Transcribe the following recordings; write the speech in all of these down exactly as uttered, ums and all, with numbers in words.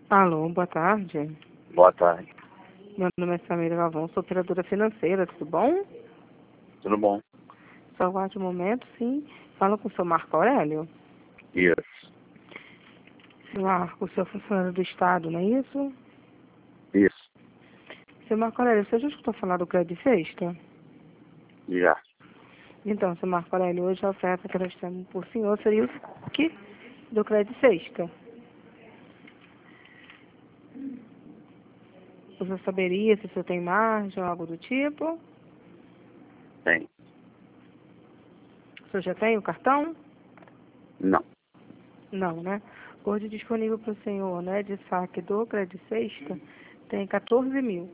Alô, boa tarde. Boa tarde. Meu nome é Samira Galvão, sou operadora financeira, tudo bom? Tudo bom? Só aguarde um momento, sim. Fala com o seu Marco Aurélio. Isso. Marco, o seu funcionário do Estado, não é isso? Isso. Seu Marco Aurélio, você já escutou falar do Crédito Sexta? Já. Então, seu Marco Aurélio, hoje a oferta que nós temos por senhor seria o que do Crédito Sexta. Você saberia se você tem margem ou algo do tipo? Tem. Você já tem o cartão? Não. Não, né? Hoje disponível para o senhor, né, de saque do Crédito Sexta, tem quatorze mil.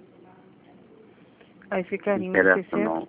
Aí Não ficaria em interessa seiscentos, não.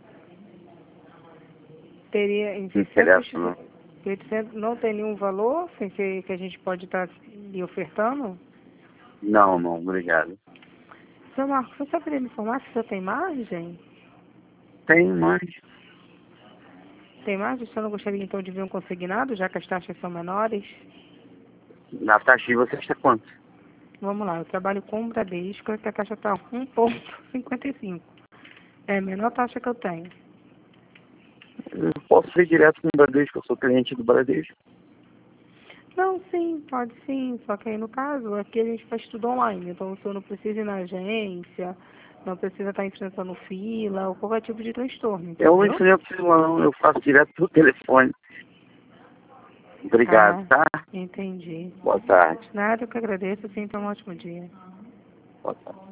teria em Não seiscentos, interessa não. oitocentos, não tem nenhum valor sem que, que a gente pode estar lhe ofertando? Não, não. Obrigado. Seu Marcos, você saberia me informar se você tem margem? Tem, mas Tem margem? Você não gostaria então de ver um consignado, já que as taxas são menores? na taxa de vocês está quanto? Vamos lá, eu trabalho com o Bradesco, que a taxa está um ponto cinquenta e cinco. É a menor taxa que eu tenho. Eu posso ir direto com o Bradesco, eu sou cliente do Bradesco. Não, sim, pode sim, só que aí no caso, aqui a gente faz tudo online, então o senhor não precisa ir na agência, não precisa estar enfrentando fila ou qualquer tipo de transtorno, Eu não entendeu? enfrento fila não, eu faço direto do telefone. Obrigado, Ah, tá? entendi. Boa tarde. Nada, eu que agradeço, sim, então um ótimo dia. Boa tarde.